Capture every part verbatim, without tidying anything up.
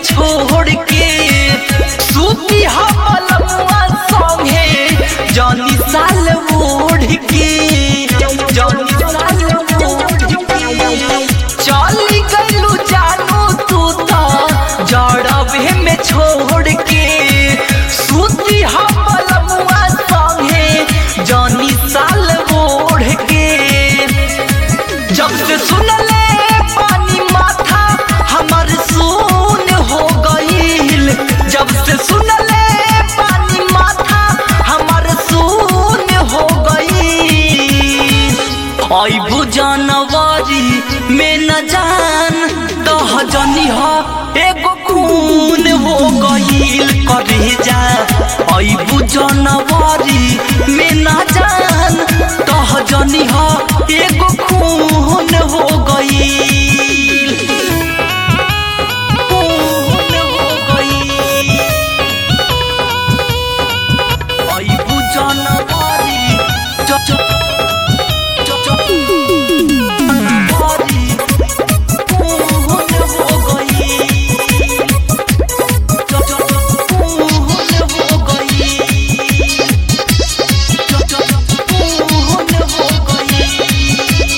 छोड़ के सूती हमलवा संगे जानी साल ओढ़ के जानी साल ओढ़ के चली गइलू जानू तू तो जड़वे में छोड़ के सूती हमलवा संगे जानी साल ओढ़ के जब से सुनले पानी माथा हमर सून हो गईल जब से सुनले पानी माथा हमर सून हो गईल आइबू जानवरी में न जान दह जनी हो एगो खून हो गईल करे जा आइबू जानवरी में न जान दह जनी हो एगो खून हो गईल खून हो गईल आइबू जानवरी च च च च जानवरी खून हो गईल च च खून हो गईल च च खून हो गईल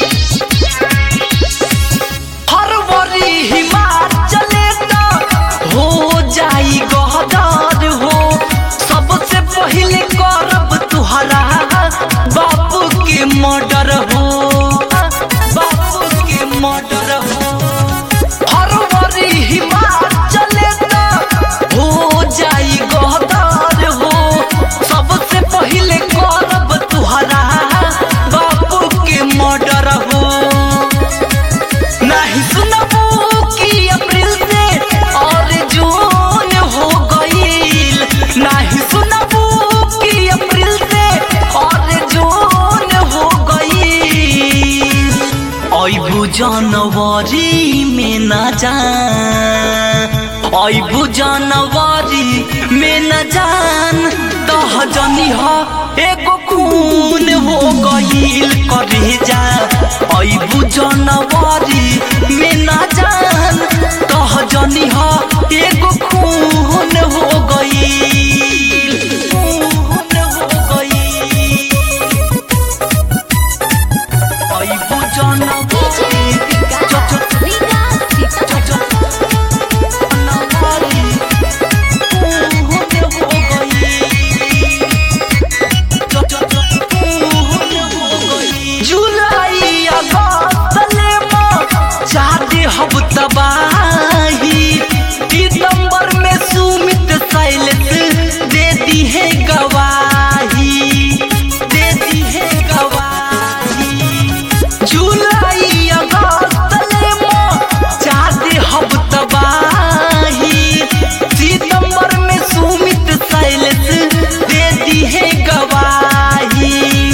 फरवरी हिमाचले तो हो जाई गहदार हो सबसे पहले करब तुहरा बापू के मर्डर हो बापू के मर्डर हो फरवरी हिमाचले तो हो जाई गहदार हो सबसे पहले करब तुहरा बापू के मर्डर हो नहीं सुनबू कि अप्रैल से और जून हो गईल नहीं सुनबू कि अप्रैल से और जून हो गईल आइबू जनवरी में न जान आइबू जनवरी में न जान दह जनी हो एगो खून हो गईल करे जा आइबू जनवरी में न जान दह जनी हो एगो खून हो गईल खून हो गईल आइबू जनवरी च च च च जनवरी खून हो गईल च च च खून हो गईल जुलाई अगस्त में चाहते हब तबाही सितंबर में सुमित साइलेंस देती है गवाही देती है गवाही जुलाई अगस्त में चाहते हब तबाही सितंबर में सुमित साइलेंस देती है गवाही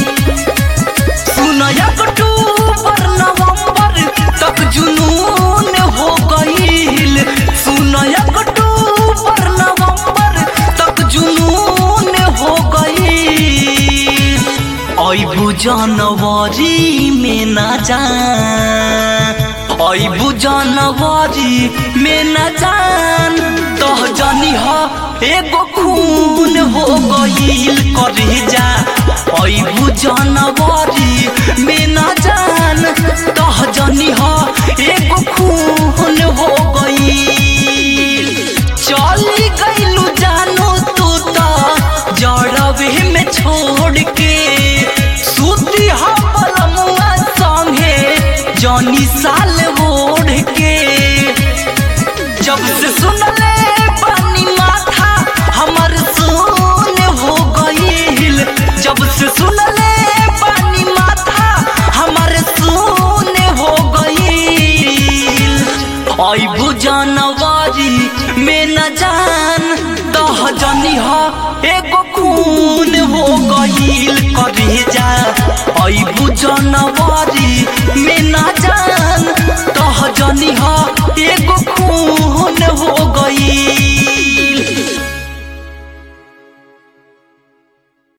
सुन अक्टूबर नवंबर तक जुनून हो गईल सुन अक्टूबर नवंबर तक जुनून हो गईल आइबू जनवरी में न जान आइबू जनवरी में न जान तह जनी हो एगो खून हो गईल करे जा आइबू जनवरी में न जान तह जनी हो एगो खून हो गईल चली गइलू जानू तू तो जड़वे में छोड़ के सूती हमलवा संगे जानी साल ओढ़ के जब से सुनले पानी माथा हमर सून हो गईल जब से सुनले पानी माथा हमर सून हो गईल आइबू जनवरी में न जान दह जनी हो एगो खून हो गईल करे जा आइबू जनवरी में न जान दह जनी हो